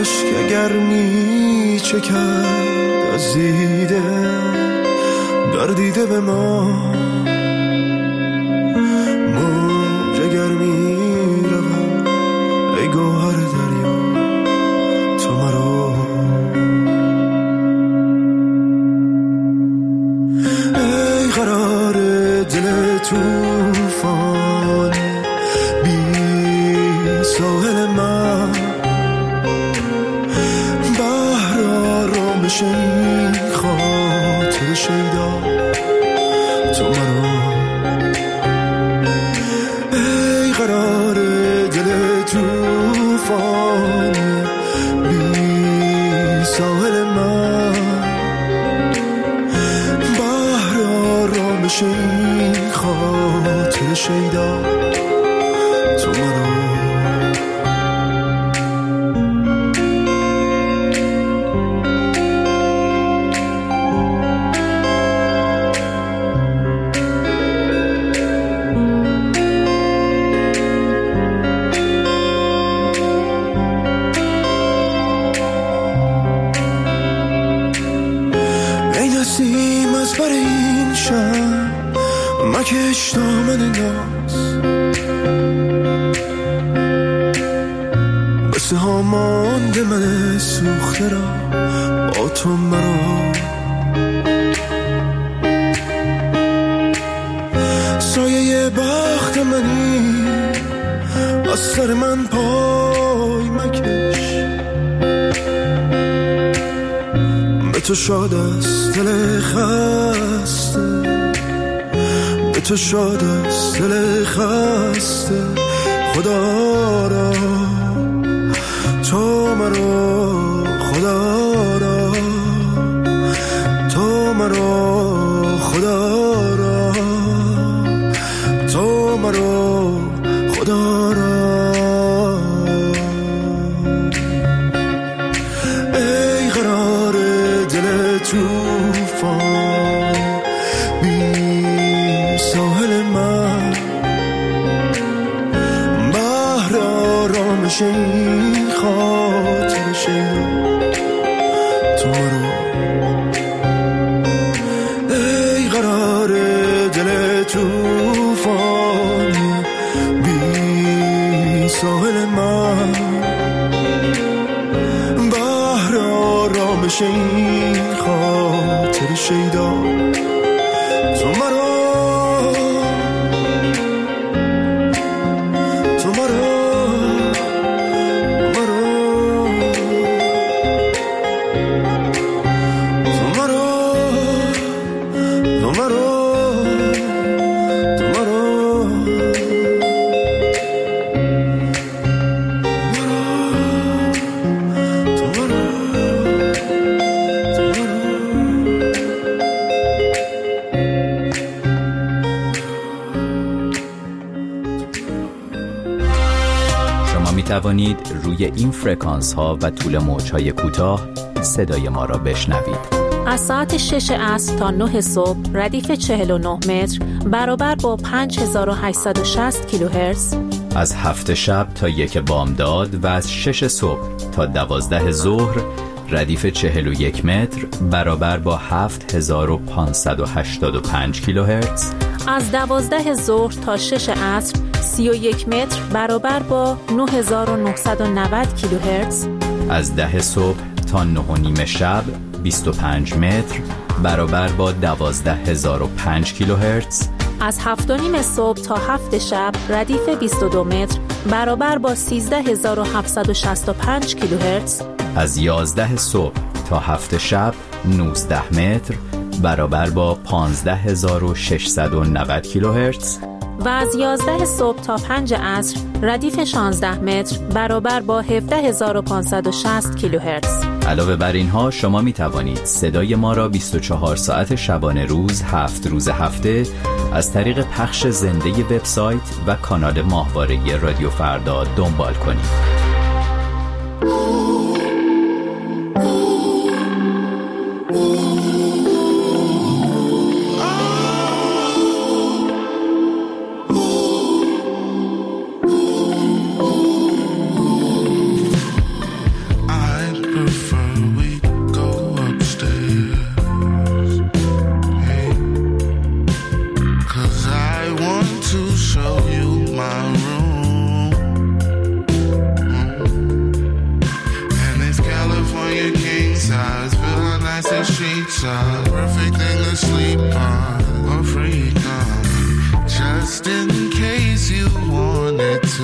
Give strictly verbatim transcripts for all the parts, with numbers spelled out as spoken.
اشک اگر می چکد از دیده گردیده به ما، موج اگر می رود ای گوهر دریا تو مرا، ای قرار دل توفان بی ساحل من، بحر آرامش این خاطر شیدا تو مرا، ای قرار دل توفان بی ساحل من، بحر آرامش این خاطر شیدا تو مرا. مکش دامن ناز بسه ها مانده من سوخته را با تو مرا، سایه بخت منی از سر من پای مکش، به تو شاد است دل خسته، تو شاد است دل خسته، خدا را تو مرا، خدا را تو مرا، خدا را تو مرا، خدا را، ای قرار دل توفان ساحل من، بحر آرامش این خاطر شیدا تو مرا، ای قرار دل توفان بی ساحل من، بحر آرامش این خاطر شیدا تو مرا. توانید روی این فرکانس ها و طول موج های کوتاه صدای ما را بشنوید. از ساعت شش عصر تا نه صبح ردیف چهل و نه متر برابر با پنج هزار و هشتصد و شصت کیلوهرتز، از هفت شب تا یک بامداد و از شش صبح تا دوازده ظهر ردیف چهل و یک متر برابر با هفت هزار و پانصد و هشتاد و پنج کیلوهرتز، از دوازده ظهر تا شش عصر سی و یک متر برابر با نه هزار و نهصد و نود کیلوهرتز، از ده صبح تا نه و نیم شب بیست و پنج متر برابر با دوازده هزار و پنج کیلوهرتز، از هفت و نیم صبح تا هفت شب ردیف بیست و دو متر برابر با سیزده هزار و هفتصد و شصت و پنج کیلوهرتز، از یازده صبح تا هفت شب نوزده متر برابر با پانزده هزار و ششصد و نود کیلوهرتز، و از یازده صبح تا پنج عصر ردیف شانزده متر برابر با هفده هزار و پانصد و شصت کیلوهرتز. علاوه بر اینها شما می توانید صدای ما را بیست و چهار ساعت شبانه روز هفت روز هفته از طریق پخش زنده وبسایت و کانال ماهواره رادیو فردا دنبال کنید. I sheets are a perfect thing to sleep on. A freedom, just in case you wanted to.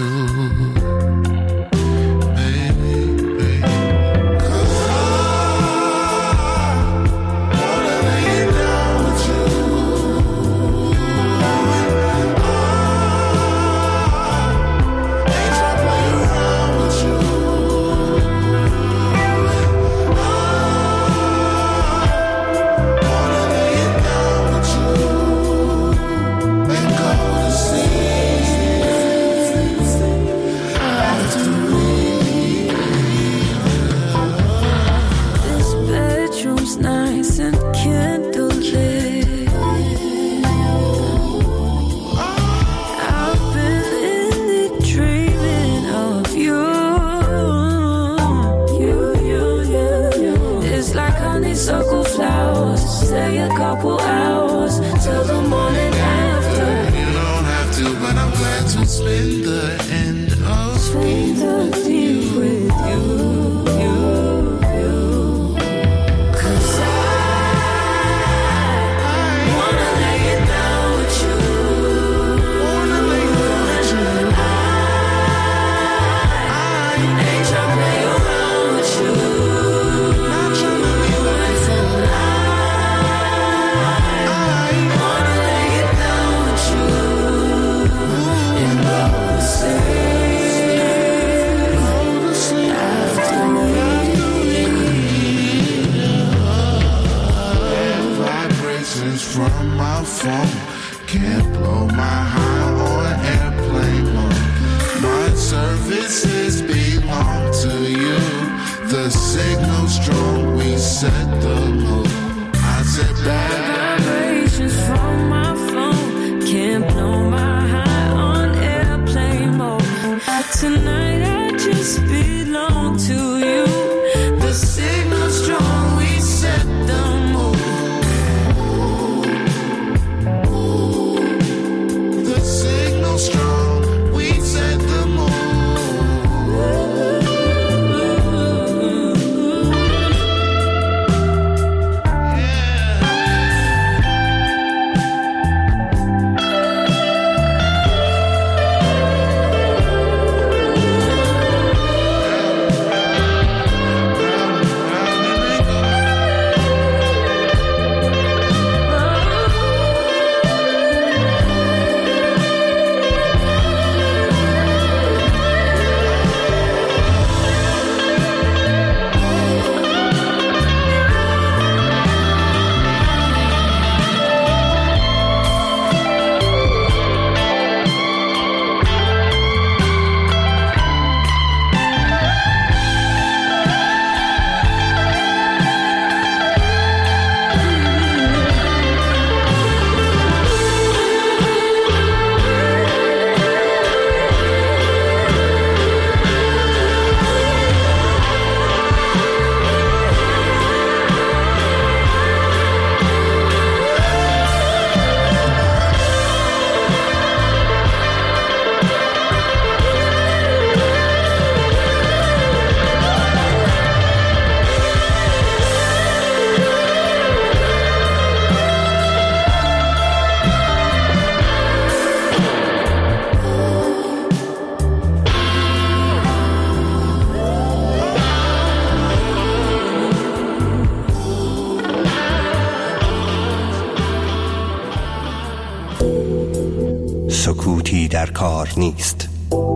سکوتی در کار نیست.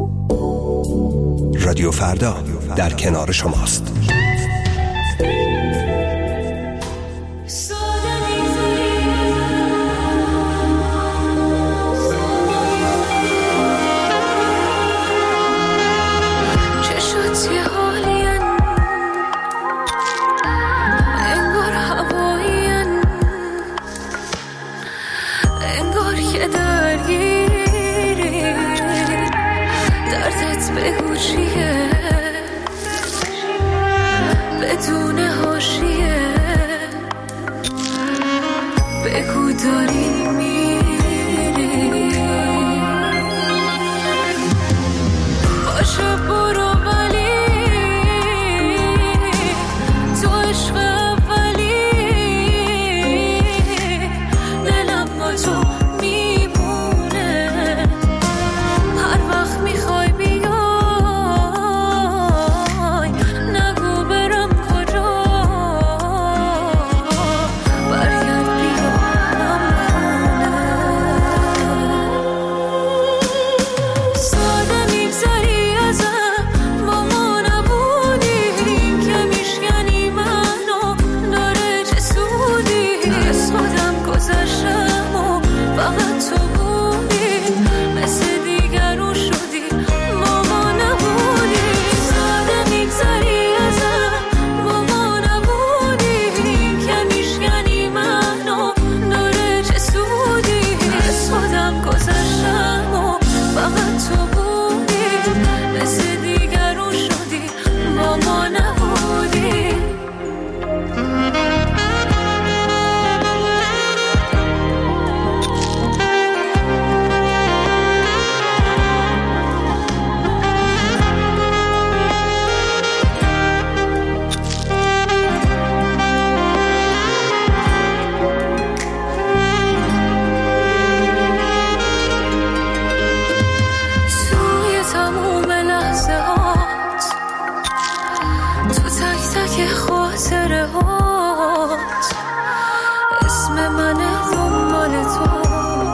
رادیو فردا در کنار شماست. که خاطره هات اسم منه دنبال تو،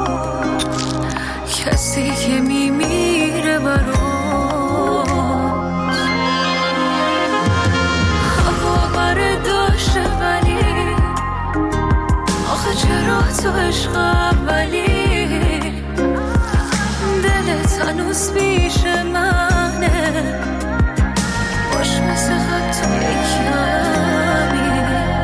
کسی که میمیره برات. هوا بره داشته ولی آخه چرا تو عشق اولی دلت هنوز پیش منه، باش مثل خط توی کمی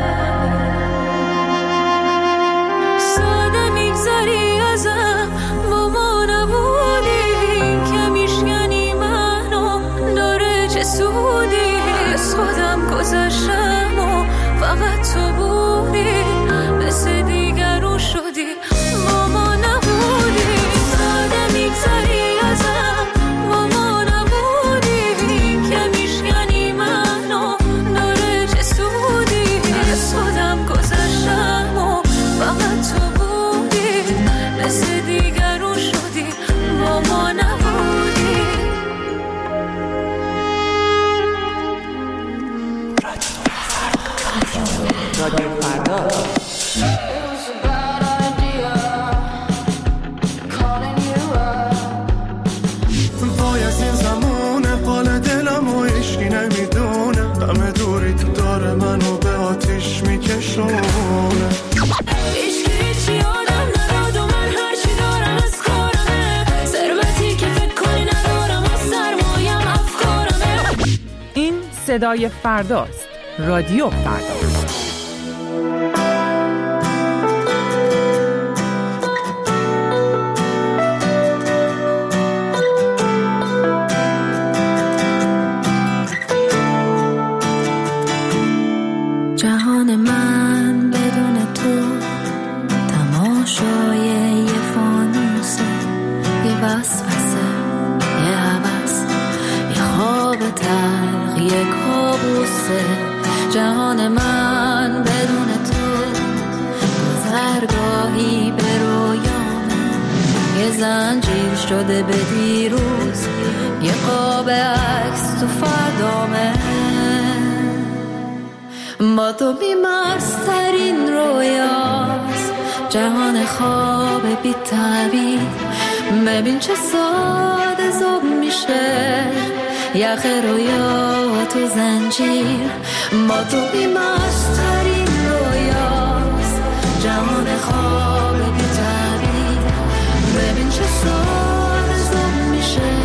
ساده میگذری ازم با ما نبودی که میشکنی منو داره چه سودی. از خودم گذشتم و فقط تو بودی، مثل دیگرون شدی با ما نبودی. ساده میگذری ازم با ما نبودی که میشکنی منو داره چه سودی. از خودم گذشتم و فقط تو بودی، مثل دیگرون شدی با ما نبودی. رادیو فردا. وای از این زمونه حال دلم و عشقی نمیدونه، همه دوری تو داره منو به آتیش میکشونه. عشقی هیچی آدم نداد و من هرچی دارم از کارمه، ثروتی که فکر کنی ندارم و سرمایم افکارمه. این صدای فرداست. رادیو فردا. جهان من بدون تو تماشای یه فانوسه، یه وسوسه، یه هوس، یه خواب تلخ، یه کابوسه. جهان من بدون تو گذرگاهی به رویامه، یه زنجیر شده به دیروز، یه قاب عکس تو فردامه. با تو بیمارسترین رویاست، جهان خواب بی تعبیر. ببین چه ساده زوب میشه یخ رویا تو زنجیر. با تو بیمارسترین رویاست، جهان خواب بی تعبیر. ببین چه ساده زوب میشه.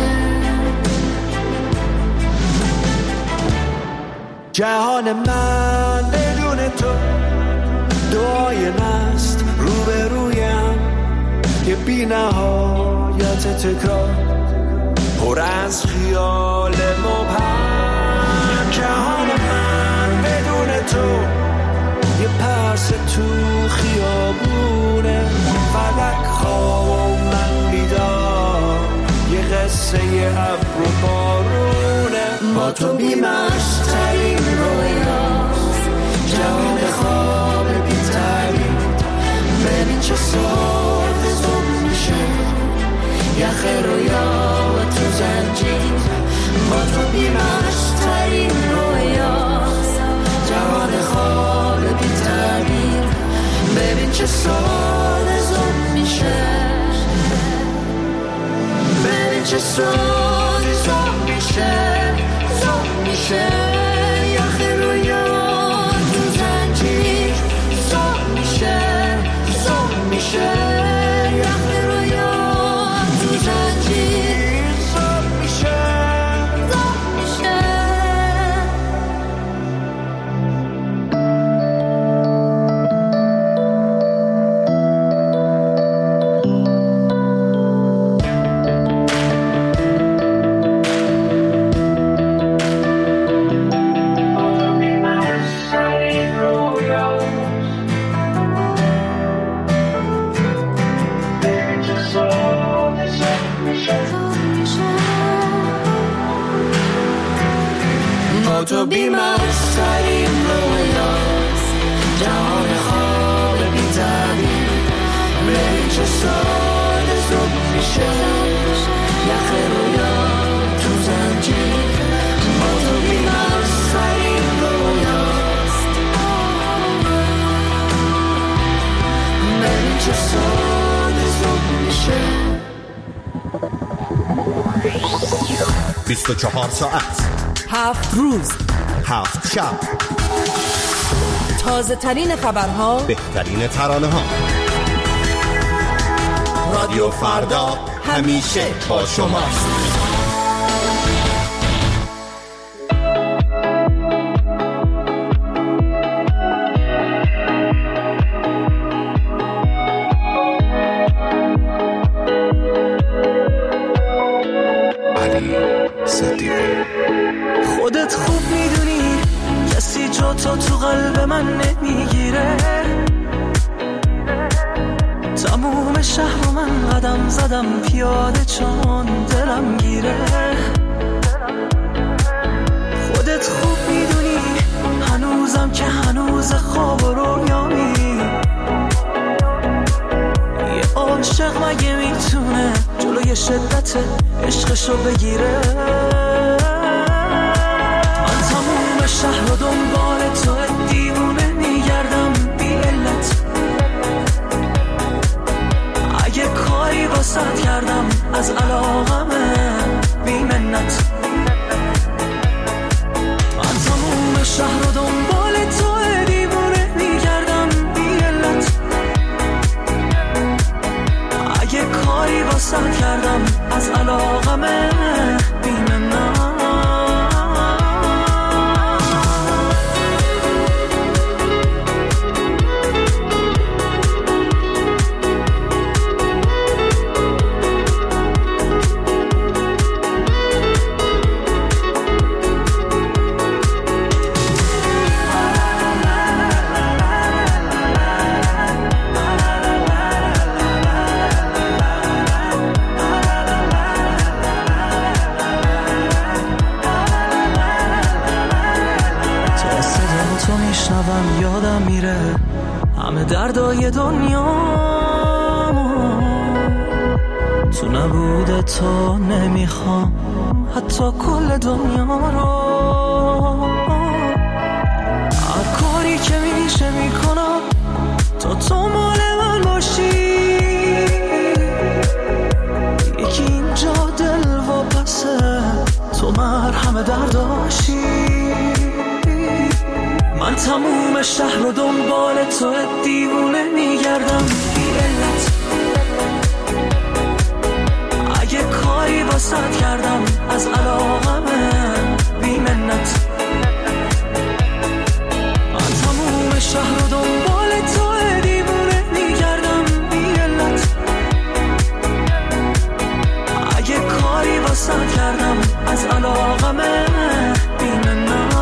جهان من بدون تو دعای مست روبرویم، یه بی نهایت تکرار پر از خیال مبهم. جهان من بدون تو یه پرس تو خیابونه، فلک خواب و من بیدار، یه قصه یه ابر و بارونه. با تو بیمشترین رویاست، جهان خواب بی تعبیر. ببین چه ساده زوب میشه یخ رویا تو زنجیر. با تو بیمشترین رویاست، جهان خواب بی تعبیر. ببین چه ساده زوب میشه، ببین چه ساده زوب میشه، زوب میشه یخ رویا تو زنجیر. زوب میشه، زوب میشه یخ رویا تو زنجیر. زوب میشه، زوب میشه. تو بیمارسترین رویاست، جهان خواب بی تعبیر. ببین چه ساده زوب میشه یخ رویا تو زنجیر. با تو بیمارسترین رویاست، بیست و چهار ساعت، هفت روز، هفت شب، تازه ترین خبرها، بهترین ترانه ها. رادیو فردا همیشه با شماست. خودت خوب میدونی کسی جا تو تو قلب من نمیگیره. تموم شهر و من قدم زدم پیاده چون دلم گیره. خودت خوب میدونی هنوزم که هنوز خواب و رویامی. یه عاشق مگه میتونه جلوی شدت عشقشو بگیره؟ من تموم شهر و دنبال تو دیوونه میگردم بی علت. اگه کاری واسط کردم از علاقمه بی منت. من تموم شهر و دنبال تو دیوونه میگردم بی علت. اگه کاری واسط کردم از علاقمه بی منت. یادم میره همه دردای دنیا تو نبوده تو نمیخوام حتی کل دنیا رو. هر کاری که میشه میکنم تا تو مال من باشی. یکی اینجا دل و پسه تو مرهم درداشی. من تموم شهر و دنبال تو دیوونه میگردم بی علت. اگه کاری واسط کردم از علاقمه بی منت. من تموم شهر و دنبال تو دیوونه میگردم بی علت. اگه کاری واسط کردم از علاقمه بی منت.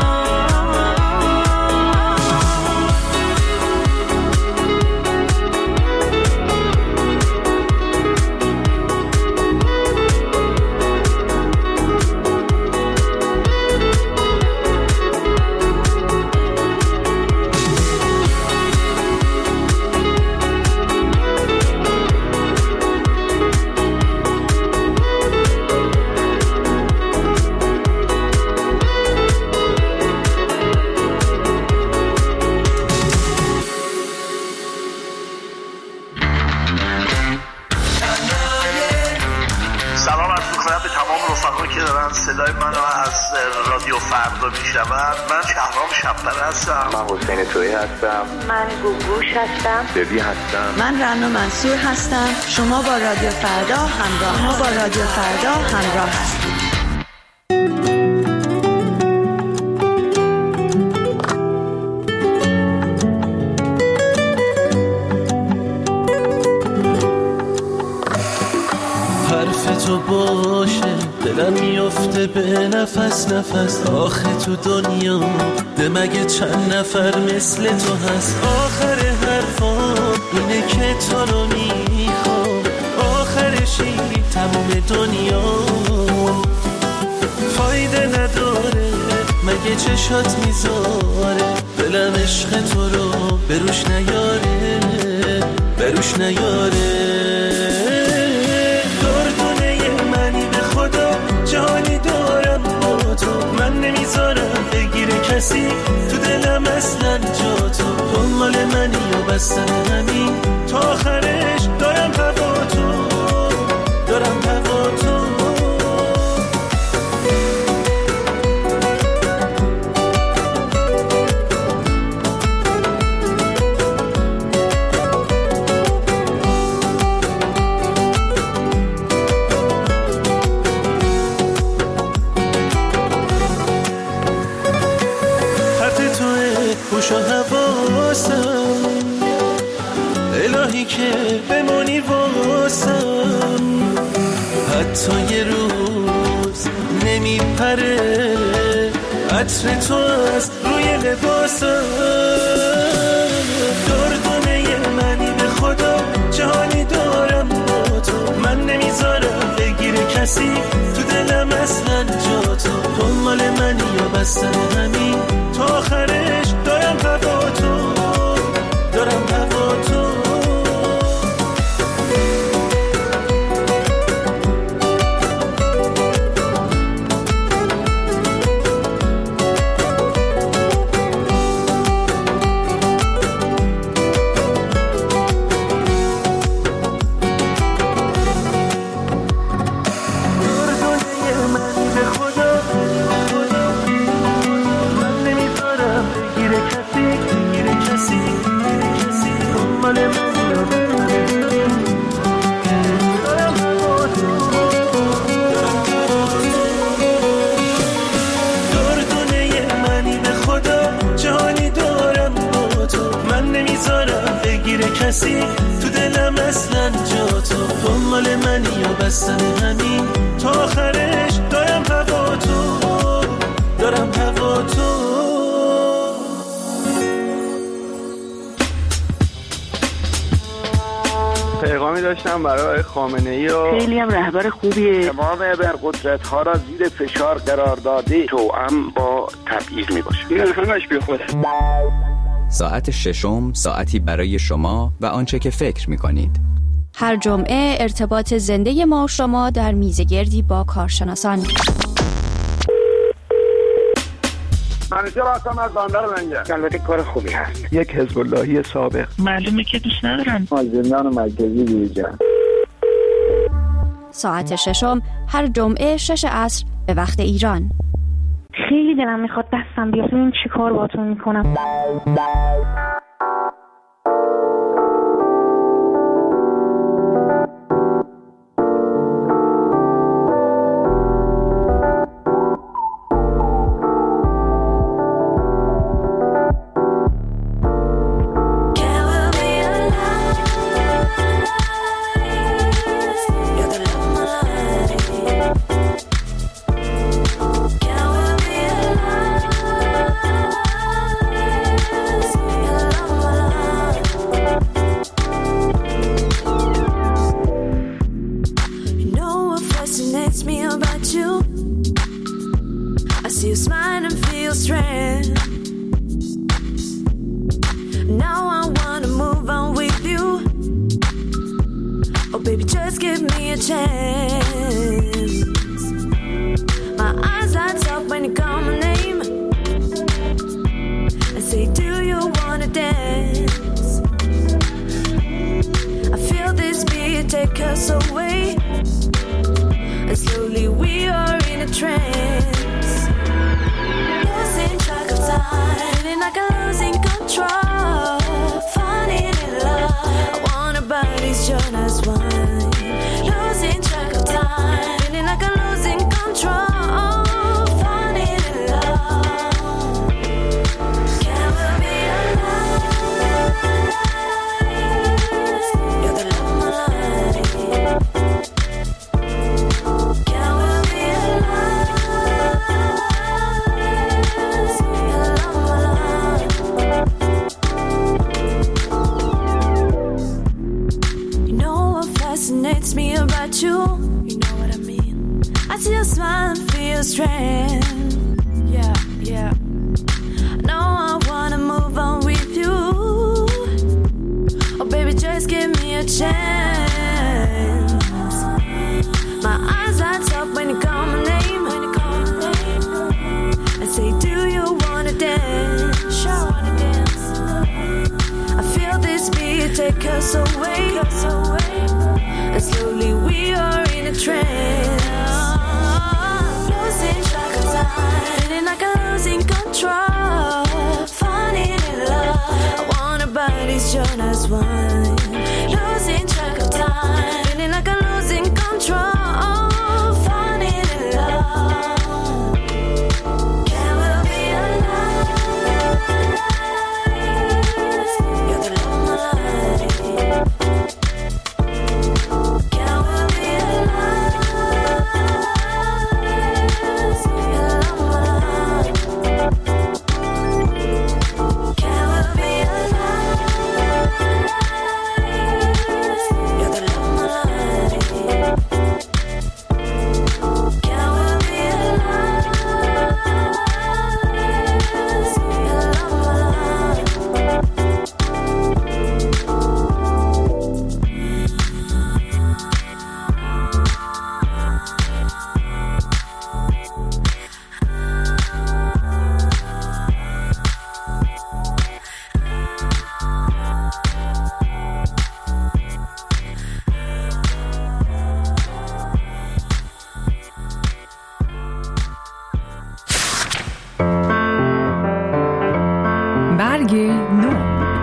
صدای منو از رادیو فردا میشنون. من شهرام شب‌پره هستم. من حسین تویی هستم. من گوگوش هستم. ببی هستم. من رنا منصور هستم. شما با رادیو فردا همراه شما با رادیو فردا همراه هستید. حرف تو باشه دلم میفته به نفس نفس. آخه تو دنیا ده مگه چند نفر مثل تو هست. آخر حرفا اینه که تو رو میخوام. آخرشی تموم دنیا فایده نداره. مگه چشات میذاره دلم عشق تو رو بروش نیاره بروش نیاره. جانی دارم با تو من نمیذارم بگیره کسی تو دلم اصلا جا تو. دنبال منی و بستن همین تا آخرش دارم هوا تو دارم هوا تو. هوش و حواسم، الهی که بمونی واسم، حتی یه روز نمیپره عطر تو از روی لباسم. دردونه منی به خدا جهانی دارم با تو، من نمیذارم بگیره کسی تو دلم اصلا جا تو. تو مال منی یا بستن همین تا آخرش دارم هوا تو، دارم هوا تو. کسی تو دلم اصلا جا تو، تو مال منی یا بستن همین تا آخرش دارم هوا تو، دارم هوا تو. پیغامی داشتم برای خامنه‌ای و خیلی هم رهبر خوبیه. تمام ابرقدرت ها را زیر فشار قرار داده، توأم با تبعیض می باشه. این همش بی خود. ساعت ششم ساعتی برای شما و آنچه که فکر می‌کنید. هر جمعه ارتباط زنده ما و شما در میزگردی با کارشناسان. منیجر هستم از بندر منجر. البته کار خوبی هست. یک حزب اللهی سابق. معلومه که دوست ندارن. از زندان مرکزی بیرون. ساعت ششم هر جمعه شش عصر به وقت ایران. خیلی دلم میخواد دستم بیاد، ببین چی کار باهاتون میکنم. برگ نو.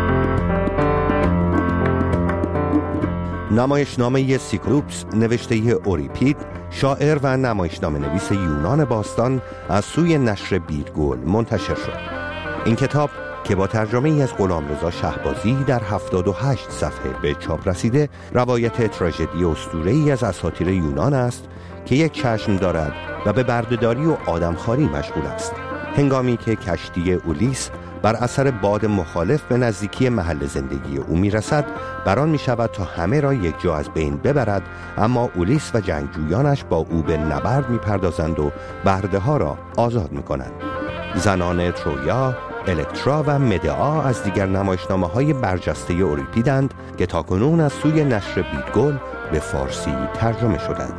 نمایشنامه سیکلوپس نوشته اوریپید، شاعر و نمایشنامه نویس یونان باستان، از سوی نشر بیرگول منتشر شد. این کتاب که با ترجمه ای از غلامرضا شهبازی در هفتاد و هشت صفحه به چاپ رسیده، روایت تراژدی اسطوره‌ای از اساطیر یونان است که یک چشم دارد و به بردهداری و آدمخواری مشغول است. هنگامی که کشتی اولیس بر اثر باد مخالف به نزدیکی محل زندگی او میرسد، بران می شود تا همه را یک جا از بین ببرد، اما اولیس و جنگجویانش با او به نبرد می پردازند و برده ها را آزاد می کنند. زنان ترویا، الکترا و مدعا از دیگر نمایشنامه های برجسته اوریپیدند که تاکنون از سوی نشر بیرگول به فارسی ترجمه شدند.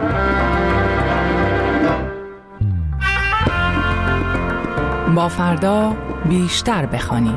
با فردا بیشتر بخوانیم.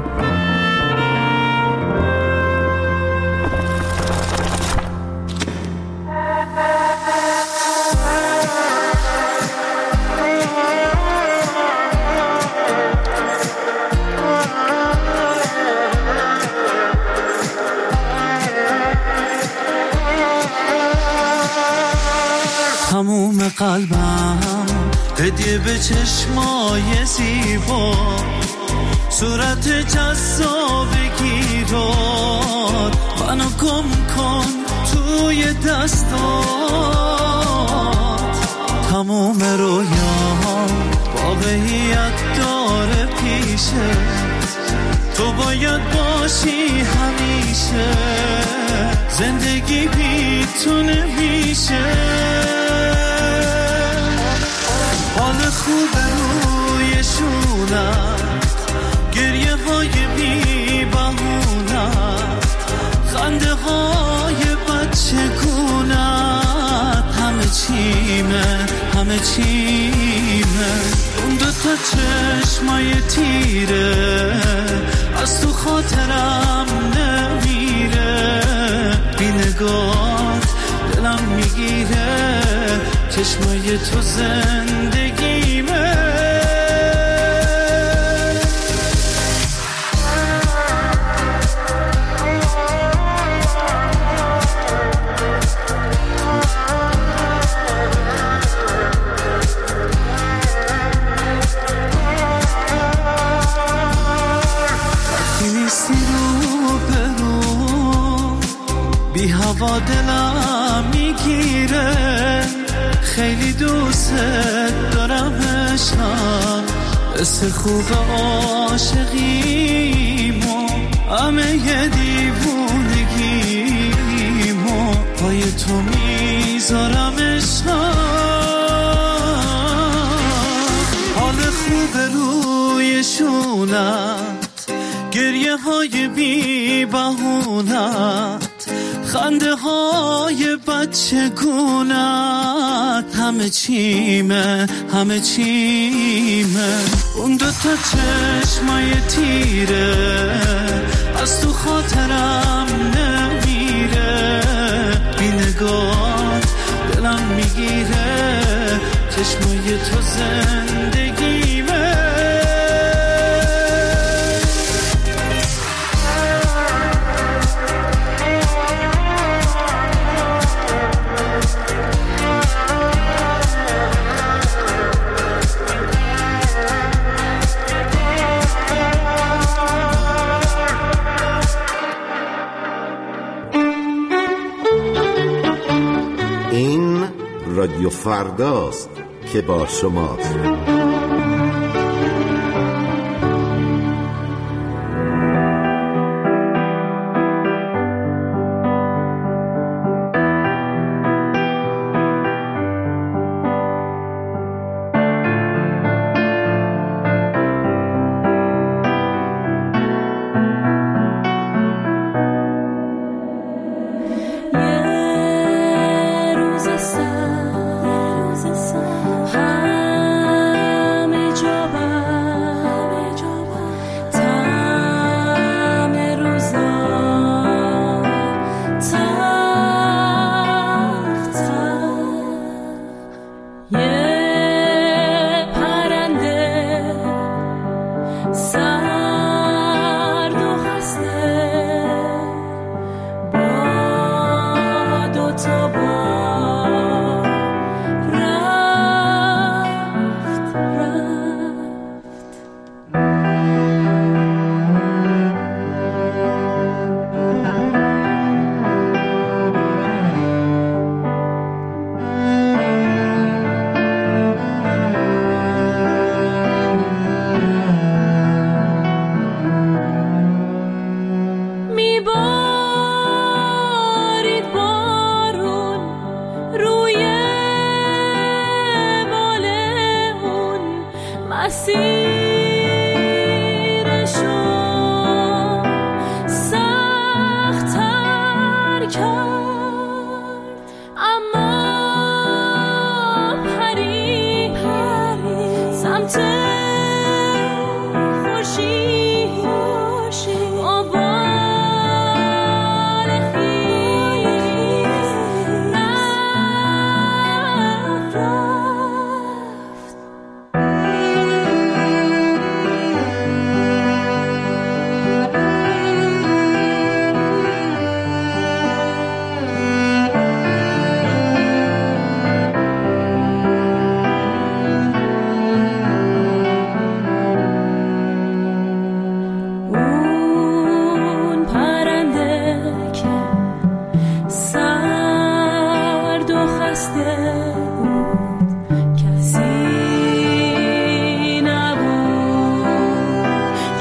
تموم قلبم هدیه به چشمای زیبا، صورت جذاب گیراد، منو گم کن توی دستات. تموم رویام واقعیت داره پیشه، تو باید باشی همیشه، زندگی بی تو نمیشه. حال خوب روی شونت، گریه های بی بهونت، خنده های بچه گونت، همه چیمه همه چیمه. اون دوتا چشمای تیره از تو خاطرم نمیره، بی نگات دلم میگیره، چشمای تو زندگیمه. وقتی نیستی رو به رو، بی هوا دلم میگیره، خیلی دوست دارم عشقم، حس خوب عاشقیمو، همه ی دیوونگیمو پای تو میذارم عشقم. حال خوب روی شونت، گریه های بی بهونت، خنده های بچه گونت، همه چیمه همه چیمه. اون دوتا چشمای تیره از تو خاطرم نمیره، بی نگات دلم میگیره، چشمای تو زندگیمه. رادیو فرداست که با شماست. یه روز سر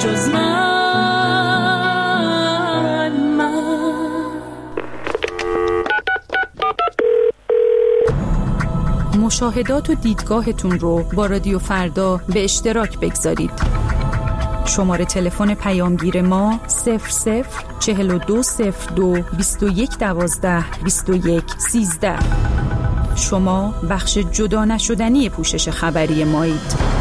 جز من من. مشاهدات و دیدگاهتون رو با رادیو فردا به اشتراک بگذارید. شماره تلفن پیامگیر ما صفر صفر چهل و دو صفر دو بیست و یک دوازده بیست و یک سیزده. شما بخش جدا نشدنی پوشش خبری مایید.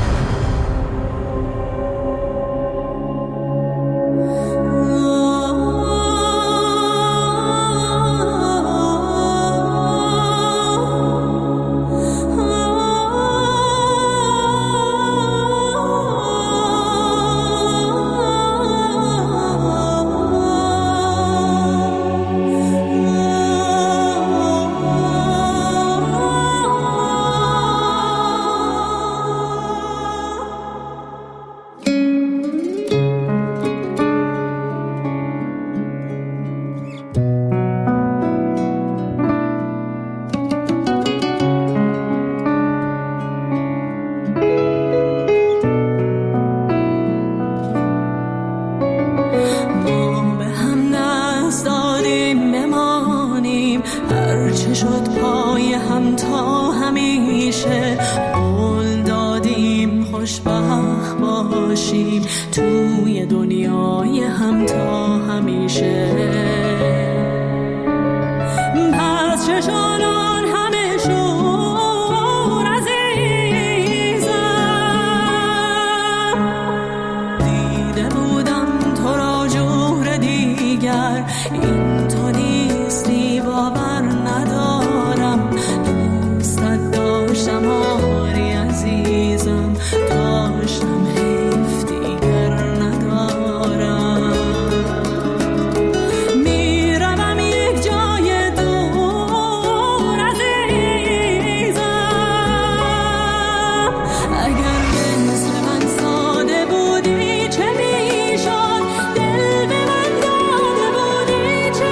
چه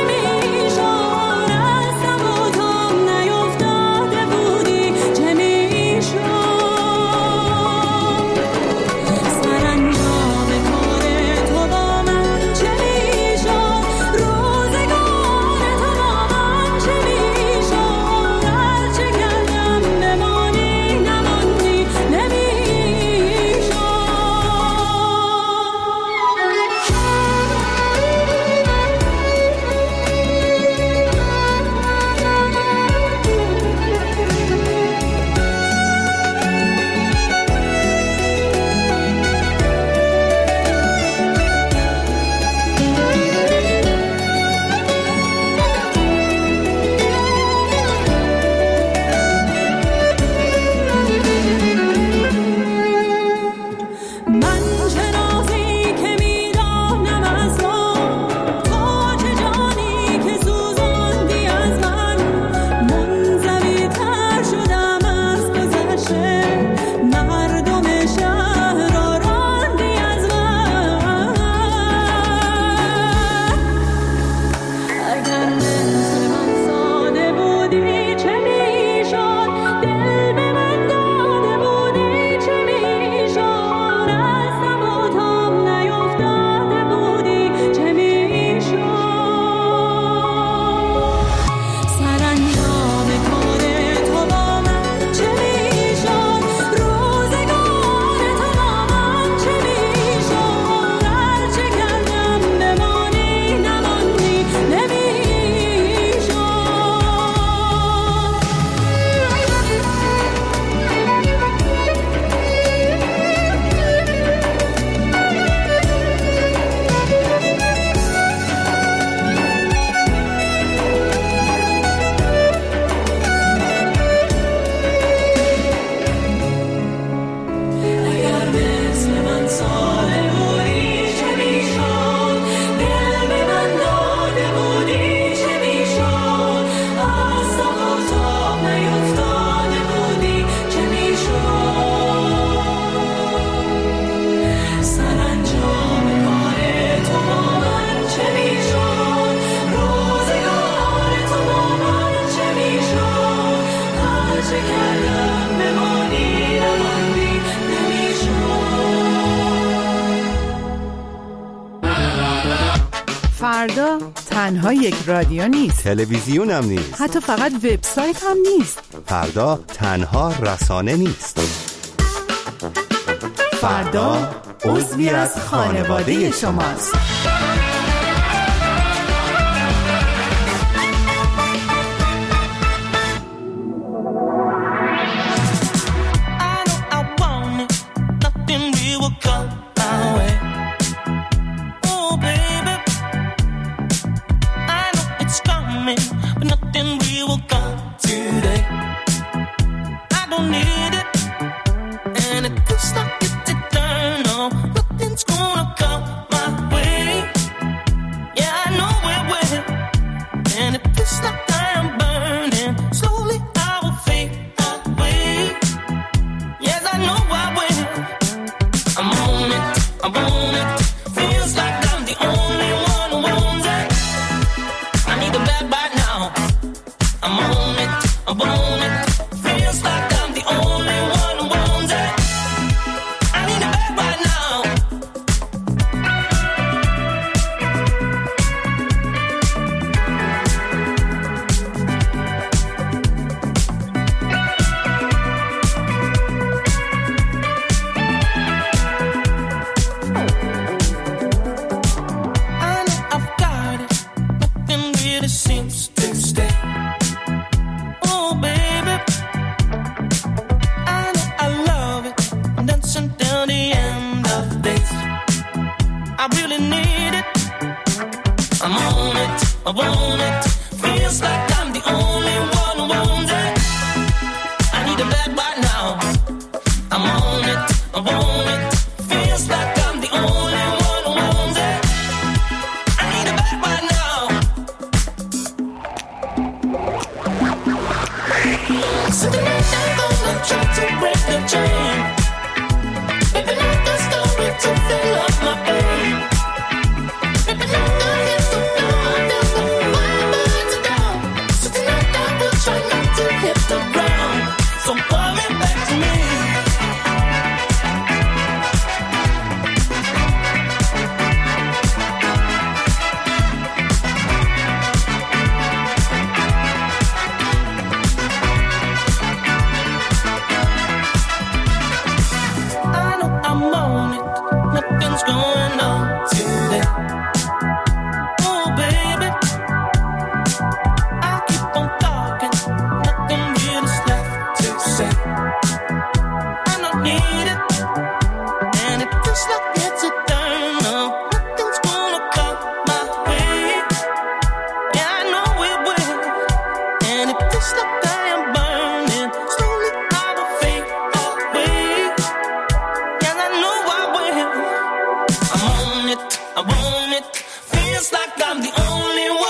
فردا تنها یک رادیو نیست، تلویزیون هم نیست، حتی فقط وبسایت هم نیست. فردا تنها رسانه نیست. فردا عضوی از خانواده شماست.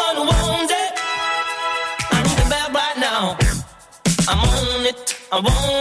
I want